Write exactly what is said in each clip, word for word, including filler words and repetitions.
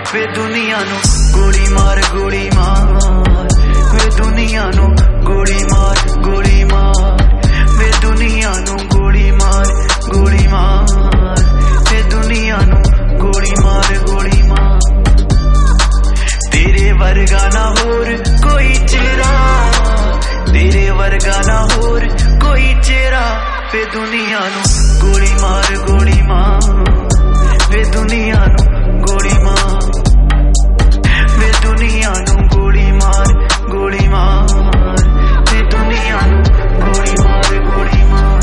वे दुनिया नु गोली मार गोली मार, वे दुनिया नु गोली मार गोली मार, वे दुनिया नु गोली मार गोली मार, वे दुनिया नु गोली मार गोली मार। तेरे वर्गा ना होर कोई चेहरा, तेरे वर्गा ना होर कोई चेहरा, वे दुनिया नु गोली मार गोली मार, वे दुनिया नु गोली मार, वे दुनिया नु गोली मार गोली मार, वे दुनिया नु गोली मार गोली मार।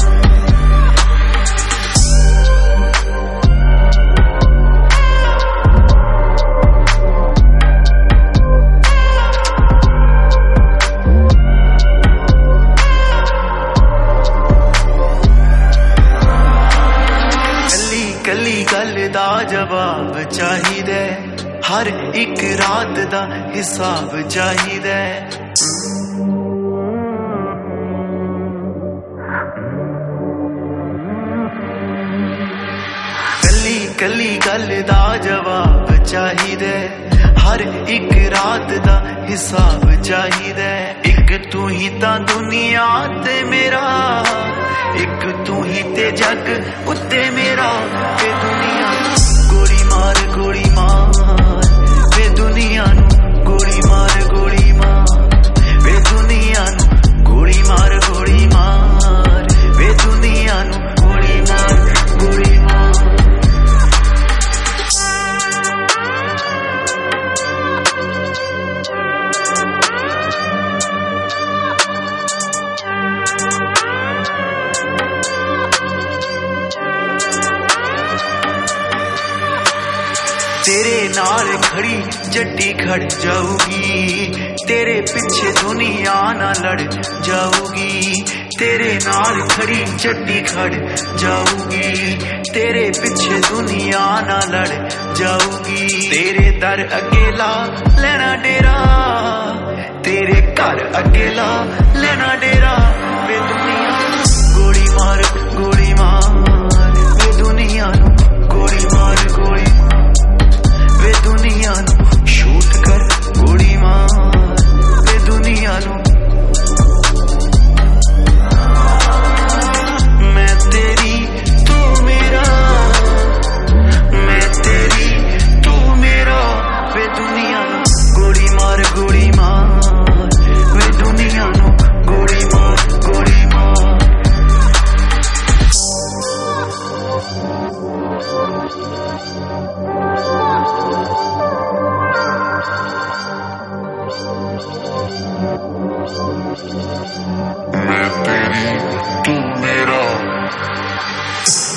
कली गल दा जवाब चाहिदा, हर एक रात दा हिसाब चाहिदा। कली कली गल दा जवाब चाहिदा, हर एक रात दा हिसाब चाहिदा। एक तू ही तां दुनिया ते मेरा, एक तू ही ते जग उत्ते मेरा, वे दुनिया गोली मार गोली मार, वे दुनिया नु गोली मार गोली मार, वे दुनिया नु गोली मार गोली मार, वे दुनिया नु गोली मार गोली मार। तेरे नाल खड़ी जट्टी खड़ जाऊगी, तेरे पीछे दुनिया ना लड़ जाऊगी, तेरे नाल खड़ी जट्टी खड़ जाऊगी, तेरे पीछे दुनिया ना लड़ जाऊगी। तेरे दर अकेला लेना डेरा, तेरे घर अकेला लेना डेरा, वे दुनिया गोली मार गोली मार, वे दुनिया नु गोली मार गोली मार, वे दुनिया नु शूट कर गोली मार, वे दुनिया नु। मैं तेरी तू मेरा, मैं तेरी तू मेरा, वे दुनिया नु गोली मार गोली मार, वे दुनिया नु गोली मार गोली मार। मैं तेरी तू मेरा।